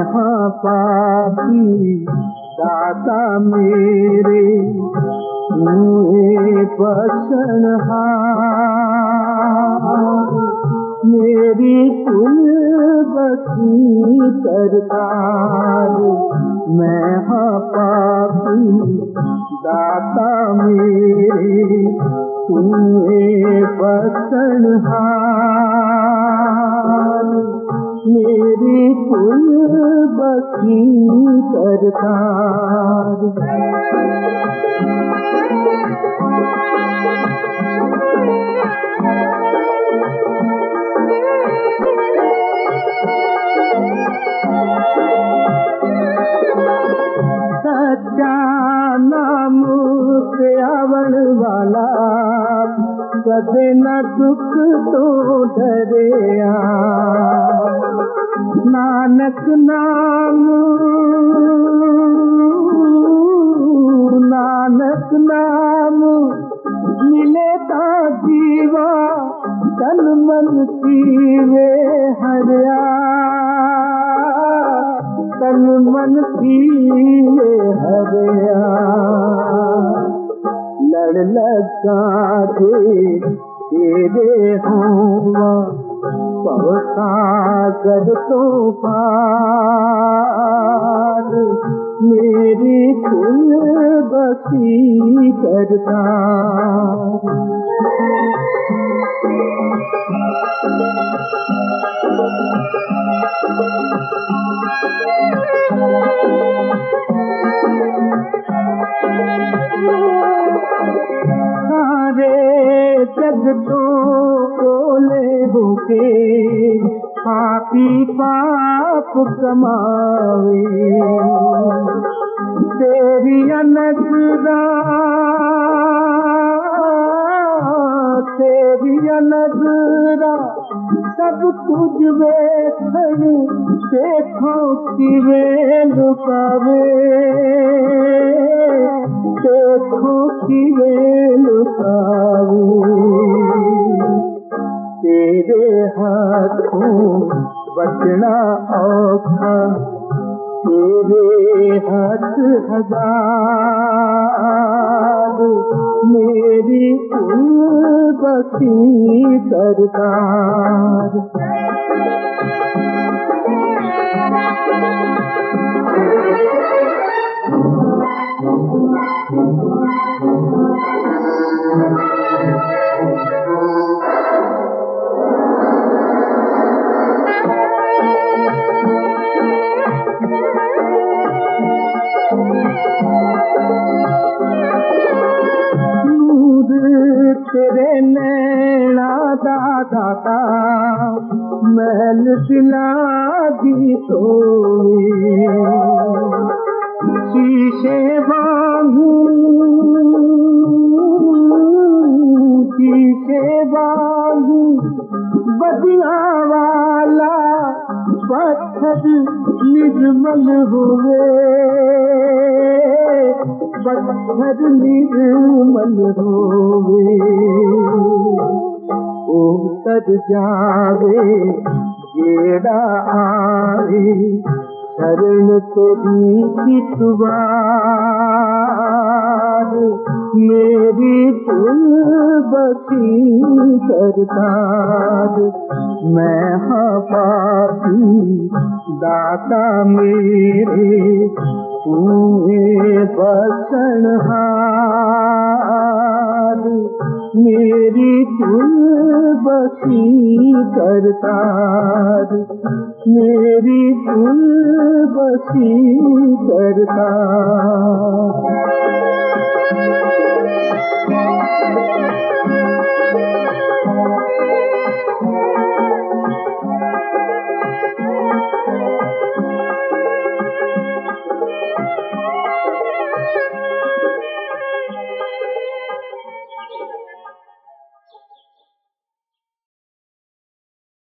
हाँ पापी दाता मेरे, तूने बख्शनहार, मेरी कुल बसी करतार। मैं हाँ पापी दाता मेरे, तूने बख्शनहार, मेरी कुल बसी करतार। सच्चा नाम से आवण वाला, कदे न दुख तो डरिया। नानक नाम, नानक नाम मिले ता जीवा, तन मन सीवे हरिया। तन मन सीवे हरिया, लड़ लगा तेरे होवा, पव सागर तो पार। मेरी कुल बसी करतार। सारे जग तो बोले होके, पापी पाप कमावे। तेरी नजरा, तेरी नजरा सब कुछ वेखण, देखो किवे लुकावे। देखो किवे लुकावे, तेरे हाथों बचना औखा, तेरे हाथ हजार। मेरी कुल बसी करतार। तेरे नैना दाता, महल दिला दी सोए। शीशे वांगू, शीशे वांगू बदिया वाला, पत्थर निर्मल हुए। पत्थर निर्मल होवे, उतर जावे जेड़ा आवे। शरण तेरी कितवार, मेरी कुल बसी करतार। मैं हाँ पापी दाता मेरे, तूने बख्शनहार, मेरी कुल बसी करतार। मेरी कुल बसी करतार।